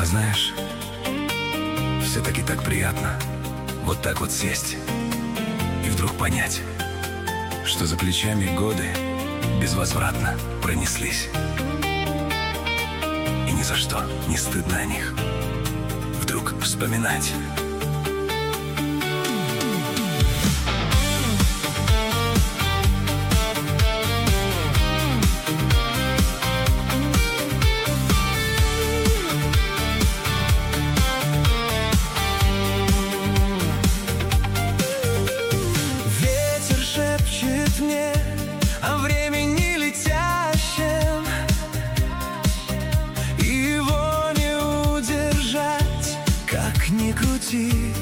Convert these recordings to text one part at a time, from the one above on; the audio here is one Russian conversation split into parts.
А знаешь, все-таки так приятно вот так вот сесть и вдруг понять, что за плечами годы безвозвратно пронеслись. И ни за что не стыдно о них вдруг вспоминать. Мне о времени летящем, его не удержать, как ни крути.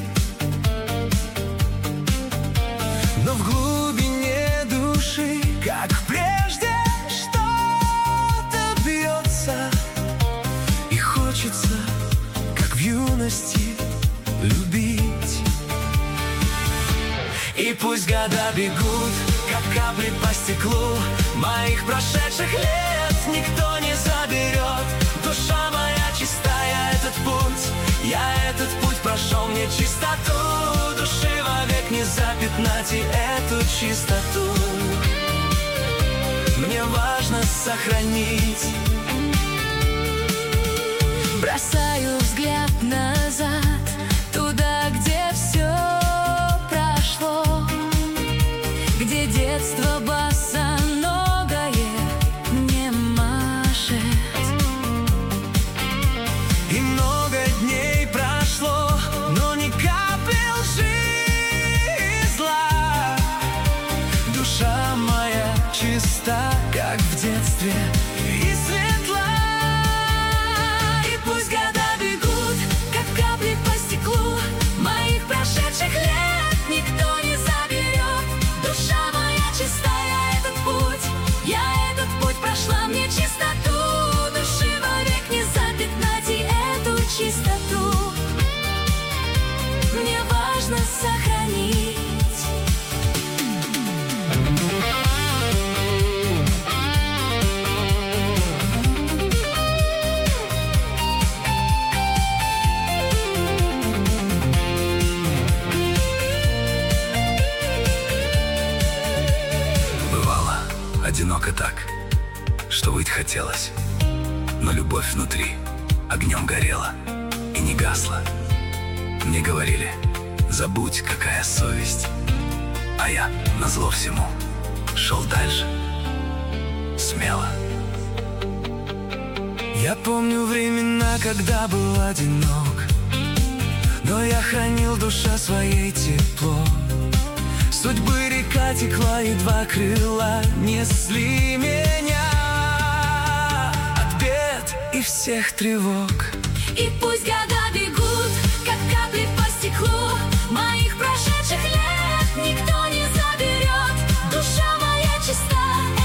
Но в глубине души, как прежде, что-то бьется, и хочется, как в юности, любить. И пусть года бегут, как капли по стеклу, моих прошедших лет никто не заберет. Душа моя чистая, я этот путь прошел, мне чистоту души вовек не запятнать. И эту чистоту мне важно сохранить. Бросаю взгляд назад, туда, где все прошло, где детство босоногое не машет. И много дней прошло, но ни капли лжи и зла. Душа моя чиста, как в детстве, и светла. И пусть года бегут, как капли по стеклу, моих прошедших лет никто не заберет. Душа моя чистая, я этот путь прошла, мне чистоту души вовек не запятнать. И эту чистоту мне важно сохранить. Одиноко так, что выть хотелось, но любовь внутри огнем горела и не гасла. Мне говорили: забудь, какая совесть. А я, назло всему, шел дальше, смело. Я помню времена, когда был одинок, но я хранил в душе своей тепло. Судьбы река текла, и два крыла несли меня от бед и всех тревог. И пусть года бегут, как капли по стеклу, моих прошедших лет никто не заберет. Душа моя чиста,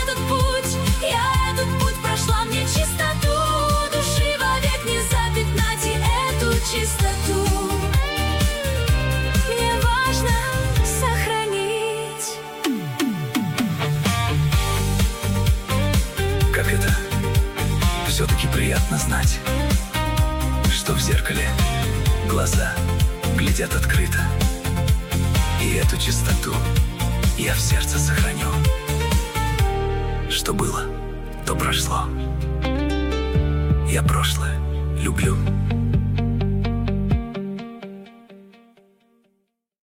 я этот путь прошла, мне чистоту души вовек не запятнать. И эту чистоту мне важно сохранить. Как это все-таки приятно знать, что в зеркале глаза глядят открыто. И эту чистоту я в сердце сохраню. Что было, то прошло. Я прошлое люблю.